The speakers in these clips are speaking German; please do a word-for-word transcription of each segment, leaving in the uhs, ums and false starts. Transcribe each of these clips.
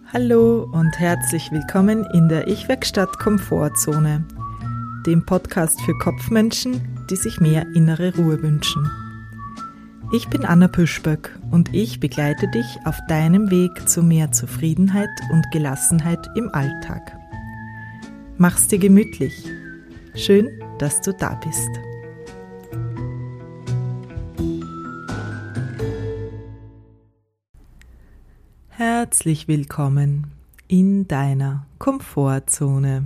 Hallo und herzlich willkommen in der Ich-Werkstatt Komfortzone, dem Podcast für Kopfmenschen, die sich mehr innere Ruhe wünschen. Ich bin Anna Püschböck und ich begleite dich auf deinem Weg zu mehr Zufriedenheit und Gelassenheit im Alltag. Mach's dir gemütlich. Schön, dass du da bist. Herzlich willkommen in deiner Komfortzone.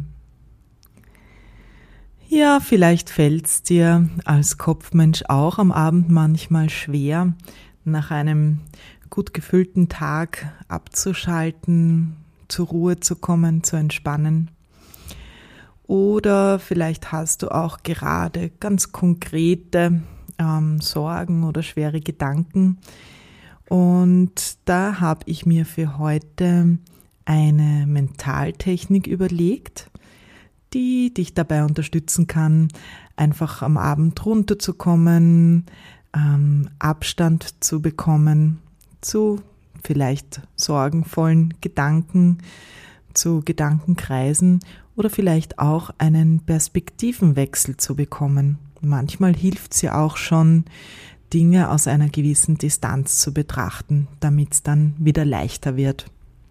Ja, vielleicht fällt's dir als Kopfmensch auch am Abend manchmal schwer, nach einem gut gefüllten Tag abzuschalten, zur Ruhe zu kommen, zu entspannen. Oder vielleicht hast du auch gerade ganz konkrete ähm, Sorgen oder schwere Gedanken. Und da habe ich mir für heute eine Mentaltechnik überlegt, die dich dabei unterstützen kann, einfach am Abend runterzukommen, ähm, Abstand zu bekommen zu vielleicht sorgenvollen Gedanken, zu Gedankenkreisen oder vielleicht auch einen Perspektivenwechsel zu bekommen. Manchmal hilft es ja auch schon, Dinge aus einer gewissen Distanz zu betrachten, damit es dann wieder leichter wird.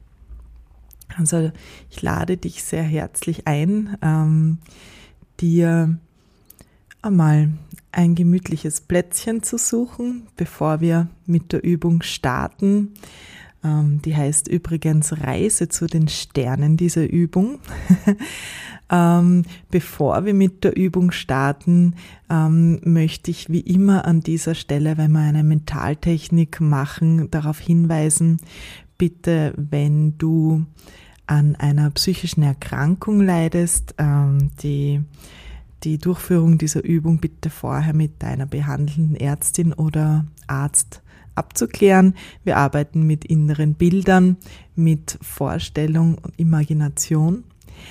Also ich lade dich sehr herzlich ein, ähm, dir einmal ein gemütliches Plätzchen zu suchen, bevor wir mit der Übung starten. Ähm, die heißt übrigens Reise zu den Sternen, diese Übung. Ähm, bevor wir mit der Übung starten, ähm, möchte ich wie immer an dieser Stelle, wenn wir eine Mentaltechnik machen, darauf hinweisen, bitte, wenn du an einer psychischen Erkrankung leidest, ähm, die, die Durchführung dieser Übung bitte vorher mit deiner behandelnden Ärztin oder Arzt abzuklären. Wir arbeiten mit inneren Bildern, mit Vorstellung und Imagination.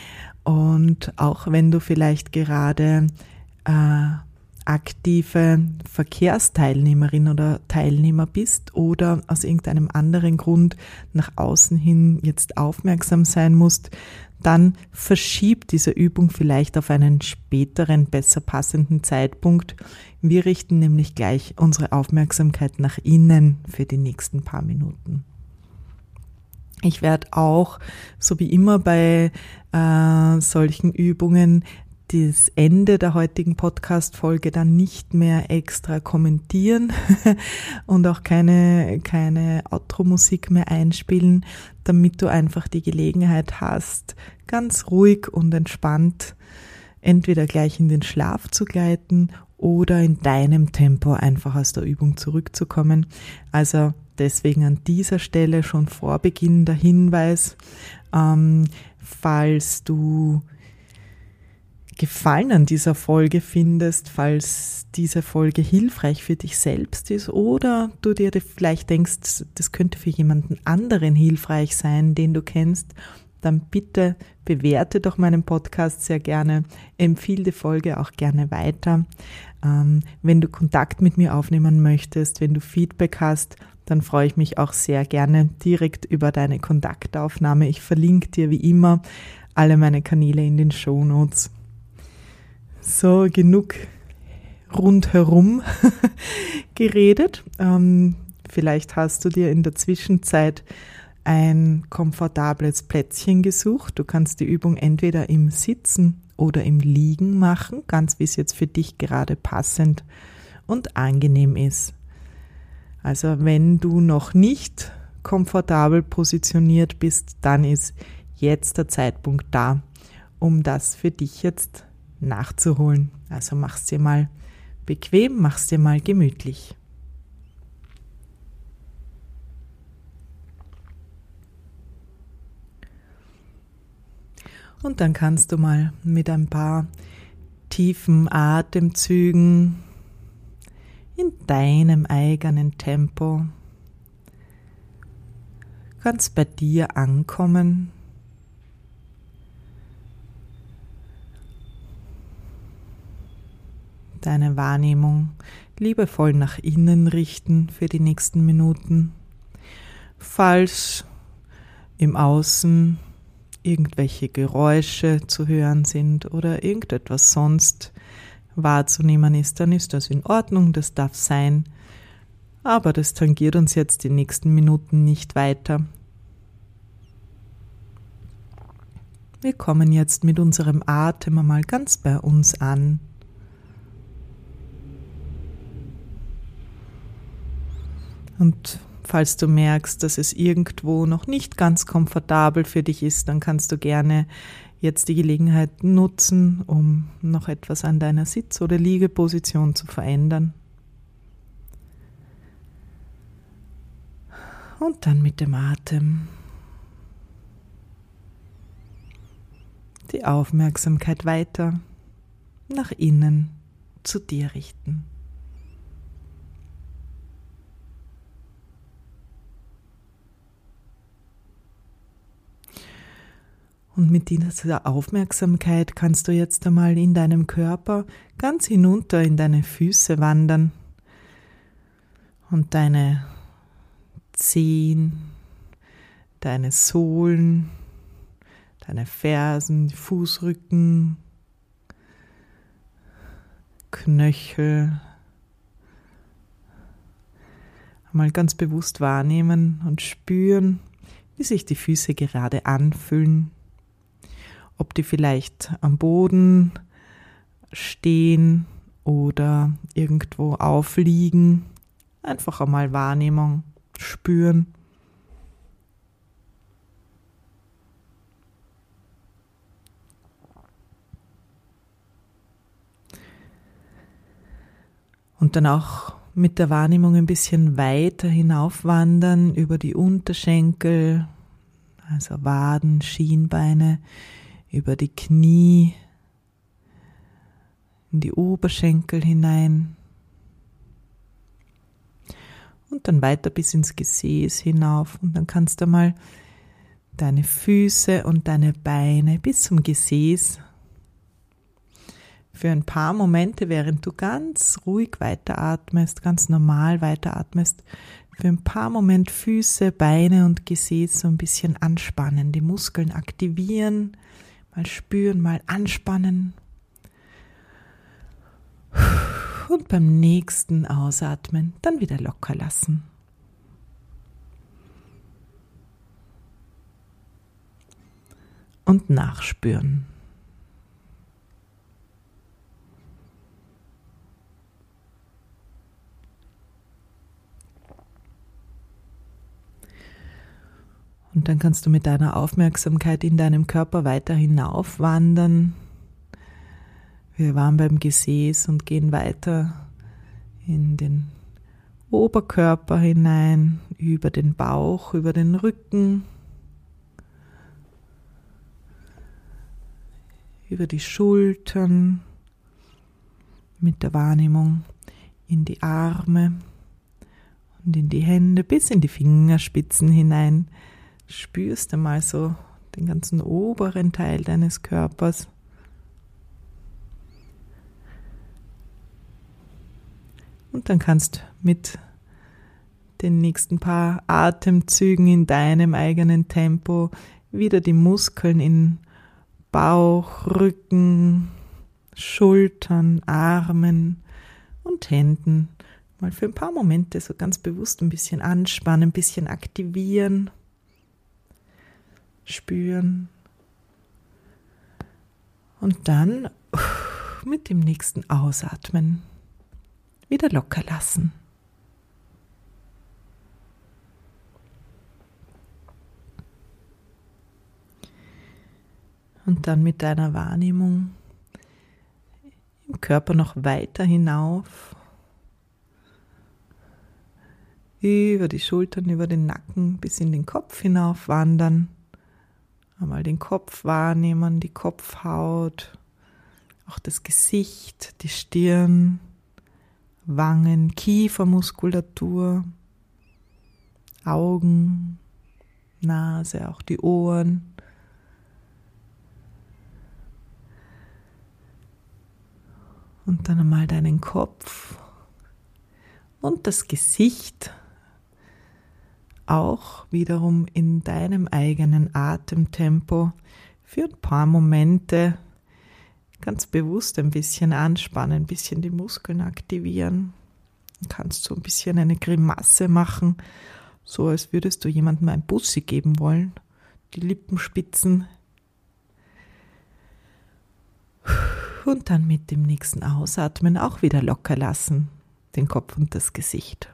Und auch wenn du vielleicht gerade äh, aktive Verkehrsteilnehmerin oder Teilnehmer bist oder aus irgendeinem anderen Grund nach außen hin jetzt aufmerksam sein musst, dann verschieb diese Übung vielleicht auf einen späteren, besser passenden Zeitpunkt. Wir richten nämlich gleich unsere Aufmerksamkeit nach innen für die nächsten paar Minuten. Ich werde auch, so wie immer bei äh, solchen Übungen, das Ende der heutigen Podcast-Folge dann nicht mehr extra kommentieren und auch keine, keine Outro-Musik mehr einspielen, damit du einfach die Gelegenheit hast, ganz ruhig und entspannt entweder gleich in den Schlaf zu gleiten oder in deinem Tempo einfach aus der Übung zurückzukommen. Also deswegen an dieser Stelle schon vor Beginn der Hinweis, ähm, falls du Gefallen an dieser Folge findest, falls diese Folge hilfreich für dich selbst ist oder du dir vielleicht denkst, das könnte für jemanden anderen hilfreich sein, den du kennst, dann bitte bewerte doch meinen Podcast sehr gerne, empfehle die Folge auch gerne weiter. Ähm, wenn du Kontakt mit mir aufnehmen möchtest, wenn du Feedback hast, dann freue ich mich auch sehr gerne direkt über deine Kontaktaufnahme. Ich verlinke dir wie immer alle meine Kanäle in den Shownotes. So, genug rundherum geredet. Ähm, vielleicht hast du dir in der Zwischenzeit ein komfortables Plätzchen gesucht. Du kannst die Übung entweder im Sitzen oder im Liegen machen, ganz wie es jetzt für dich gerade passend und angenehm ist. Also wenn du noch nicht komfortabel positioniert bist, dann ist jetzt der Zeitpunkt da, um das für dich jetzt nachzuholen. Also mach's dir mal bequem, mach's dir mal gemütlich. Und dann kannst du mal mit ein paar tiefen Atemzügen in deinem eigenen Tempo ganz bei dir ankommen. Deine Wahrnehmung liebevoll nach innen richten für die nächsten Minuten. Falls im Außen irgendwelche Geräusche zu hören sind oder irgendetwas sonst wahrzunehmen ist, dann ist das in Ordnung, das darf sein, aber das tangiert uns jetzt die nächsten Minuten nicht weiter. Wir kommen jetzt mit unserem Atem einmal ganz bei uns an. Und falls du merkst, dass es irgendwo noch nicht ganz komfortabel für dich ist, dann kannst du gerne jetzt die Gelegenheit nutzen, um noch etwas an deiner Sitz- oder Liegeposition zu verändern. Und dann mit dem Atem die Aufmerksamkeit weiter nach innen zu dir richten. Und mit dieser Aufmerksamkeit kannst du jetzt einmal in deinem Körper ganz hinunter in deine Füße wandern und deine Zehen, deine Sohlen, deine Fersen, die Fußrücken, Knöchel einmal ganz bewusst wahrnehmen und spüren, wie sich die Füße gerade anfühlen. Ob die vielleicht am Boden stehen oder irgendwo aufliegen. Einfach einmal Wahrnehmung spüren. Und dann auch mit der Wahrnehmung ein bisschen weiter hinaufwandern über die Unterschenkel, also Waden, Schienbeine, über die Knie, in die Oberschenkel hinein und dann weiter bis ins Gesäß hinauf. Und dann kannst du mal deine Füße und deine Beine bis zum Gesäß für ein paar Momente, während du ganz ruhig weiteratmest, ganz normal weiteratmest, für ein paar Momente Füße, Beine und Gesäß so ein bisschen anspannen, die Muskeln aktivieren, mal spüren, mal anspannen. Und beim nächsten Ausatmen dann wieder locker lassen. Und nachspüren. Und dann kannst du mit deiner Aufmerksamkeit in deinem Körper weiter hinaufwandern. Wir waren beim Gesäß und gehen weiter in den Oberkörper hinein, über den Bauch, über den Rücken, über die Schultern, mit der Wahrnehmung in die Arme und in die Hände bis in die Fingerspitzen hinein. Spürst du mal so den ganzen oberen Teil deines Körpers. Und dann kannst mit den nächsten paar Atemzügen in deinem eigenen Tempo wieder die Muskeln in Bauch, Rücken, Schultern, Armen und Händen mal für ein paar Momente so ganz bewusst ein bisschen anspannen, ein bisschen aktivieren. Spüren und dann mit dem nächsten Ausatmen wieder locker lassen. Und dann mit deiner Wahrnehmung im Körper noch weiter hinauf, über die Schultern, über den Nacken bis in den Kopf hinauf wandern. Einmal den Kopf wahrnehmen, die Kopfhaut, auch das Gesicht, die Stirn, Wangen, Kiefermuskulatur, Augen, Nase, auch die Ohren. Und dann einmal deinen Kopf und das Gesicht auch wiederum in deinem eigenen Atemtempo für ein paar Momente ganz bewusst ein bisschen anspannen, ein bisschen die Muskeln aktivieren. Du kannst so ein bisschen eine Grimasse machen, so als würdest du jemandem ein Bussi geben wollen. Die Lippenspitzen. Und dann mit dem nächsten Ausatmen auch wieder locker lassen, den Kopf und das Gesicht.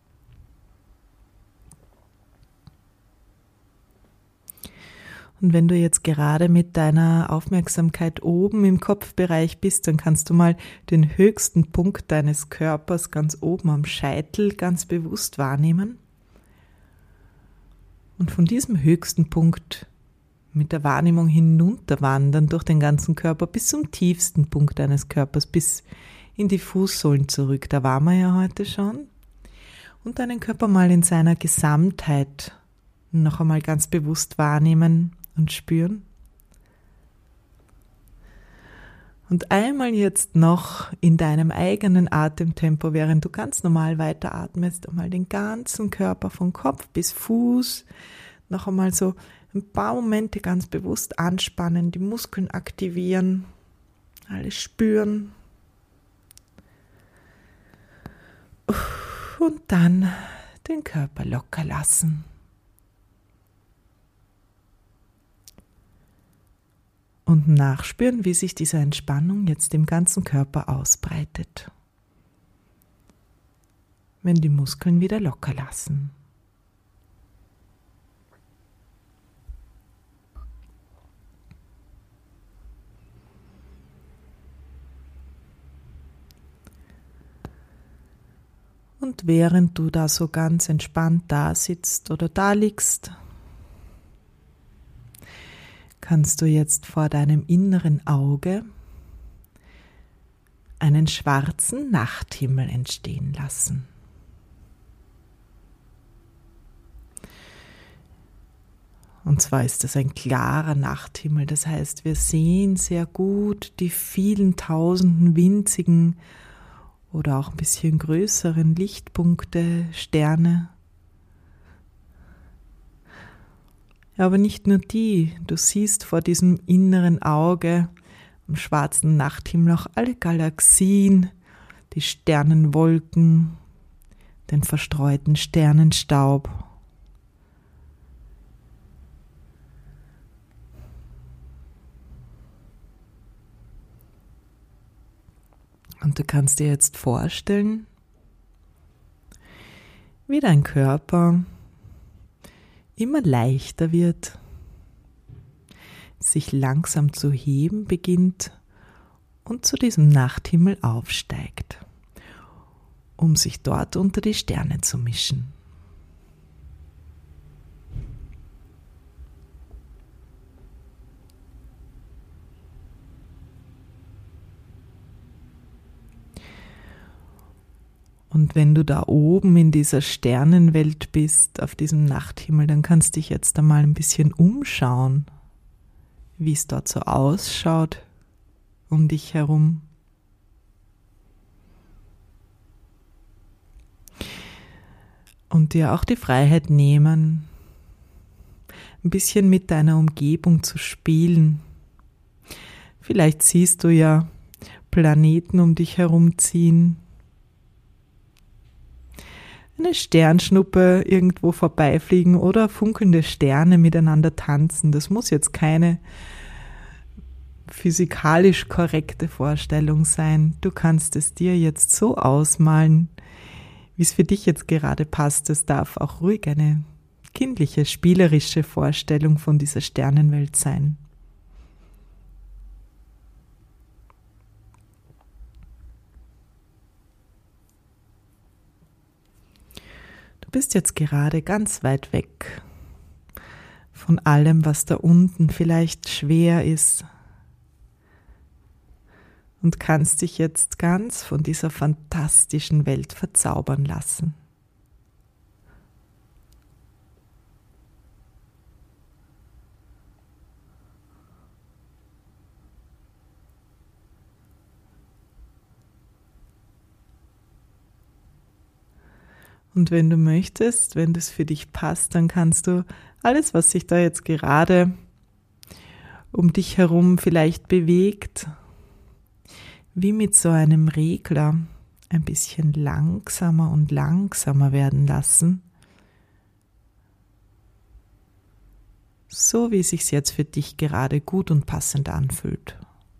Und wenn du jetzt gerade mit deiner Aufmerksamkeit oben im Kopfbereich bist, dann kannst du mal den höchsten Punkt deines Körpers ganz oben am Scheitel ganz bewusst wahrnehmen. Und von diesem höchsten Punkt mit der Wahrnehmung hinunterwandern durch den ganzen Körper bis zum tiefsten Punkt deines Körpers, bis in die Fußsohlen zurück. Da waren wir ja heute schon. Und deinen Körper mal in seiner Gesamtheit noch einmal ganz bewusst wahrnehmen und spüren. Und einmal jetzt noch in deinem eigenen Atemtempo, während du ganz normal weiteratmest, einmal den ganzen Körper von Kopf bis Fuß noch einmal so ein paar Momente ganz bewusst anspannen, die Muskeln aktivieren, alles spüren. Und dann den Körper locker lassen. Und nachspüren, wie sich diese Entspannung jetzt im ganzen Körper ausbreitet. Wenn die Muskeln wieder locker lassen. Und während du da so ganz entspannt da sitzt oder da liegst, kannst du jetzt vor deinem inneren Auge einen schwarzen Nachthimmel entstehen lassen. Und zwar ist es ein klarer Nachthimmel, das heißt, wir sehen sehr gut die vielen tausenden winzigen oder auch ein bisschen größeren Lichtpunkte, Sterne. Aber nicht nur die, du siehst vor diesem inneren Auge am schwarzen Nachthimmel auch alle Galaxien, die Sternenwolken, den verstreuten Sternenstaub. Und du kannst dir jetzt vorstellen, wie dein Körper immer leichter wird, sich langsam zu heben beginnt und zu diesem Nachthimmel aufsteigt, um sich dort unter die Sterne zu mischen. Und wenn du da oben in dieser Sternenwelt bist, auf diesem Nachthimmel, dann kannst du dich jetzt einmal ein bisschen umschauen, wie es dort so ausschaut um dich herum. Und dir auch die Freiheit nehmen, ein bisschen mit deiner Umgebung zu spielen. Vielleicht siehst du ja Planeten um dich herumziehen, eine Sternschnuppe irgendwo vorbeifliegen oder funkelnde Sterne miteinander tanzen. Das muss jetzt keine physikalisch korrekte Vorstellung sein. Du kannst es dir jetzt so ausmalen, wie es für dich jetzt gerade passt. Es darf auch ruhig eine kindliche, spielerische Vorstellung von dieser Sternenwelt sein. Du bist jetzt gerade ganz weit weg von allem, was da unten vielleicht schwer ist, und kannst dich jetzt ganz von dieser fantastischen Welt verzaubern lassen. Und wenn du möchtest, wenn das für dich passt, dann kannst du alles, was sich da jetzt gerade um dich herum vielleicht bewegt, wie mit so einem Regler ein bisschen langsamer und langsamer werden lassen, so wie es sich jetzt für dich gerade gut und passend anfühlt.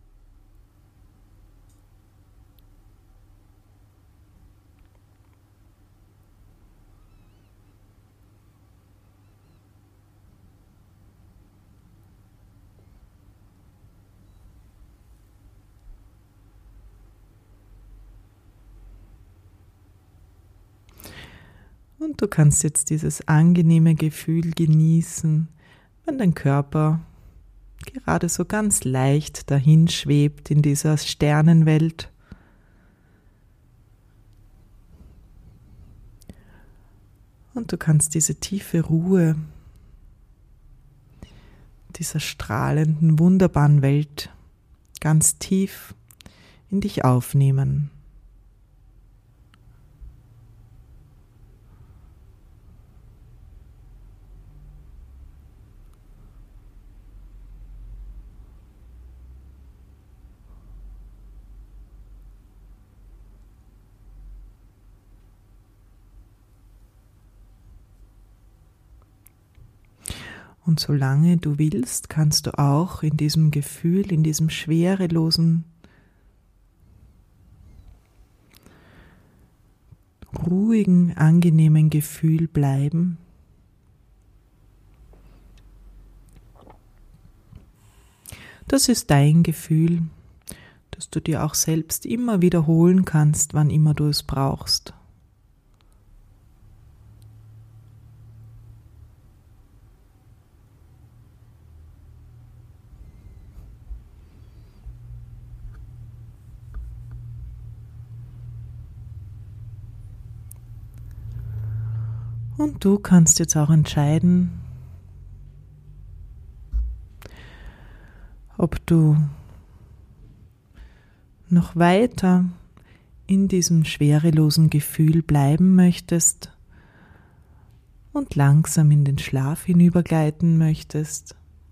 Und du kannst jetzt dieses angenehme Gefühl genießen, wenn dein Körper gerade so ganz leicht dahin schwebt in dieser Sternenwelt. Und du kannst diese tiefe Ruhe dieser strahlenden, wunderbaren Welt ganz tief in dich aufnehmen. Und solange du willst, kannst du auch in diesem Gefühl, in diesem schwerelosen, ruhigen, angenehmen Gefühl bleiben. Das ist dein Gefühl, das du dir auch selbst immer wiederholen kannst, wann immer du es brauchst. Und du kannst jetzt auch entscheiden, ob du noch weiter in diesem schwerelosen Gefühl bleiben möchtest und langsam in den Schlaf hinübergleiten möchtest.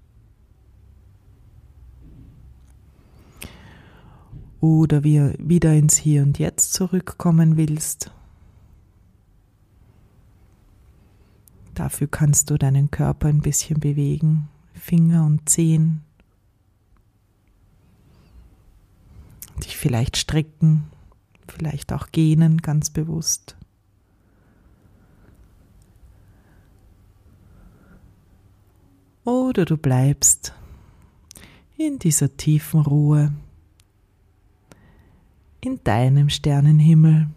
Oder wieder ins Hier und Jetzt zurückkommen willst. Dafür kannst du deinen Körper ein bisschen bewegen, Finger und Zehen, dich vielleicht strecken, vielleicht auch gähnen, ganz bewusst. Oder du bleibst in dieser tiefen Ruhe, in deinem Sternenhimmel.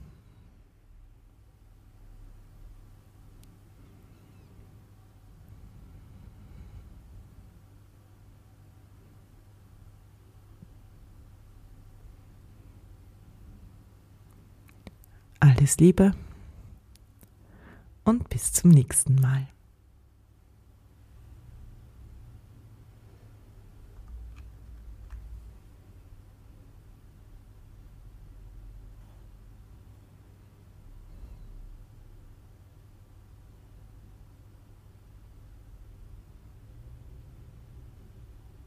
Alles Liebe und bis zum nächsten Mal.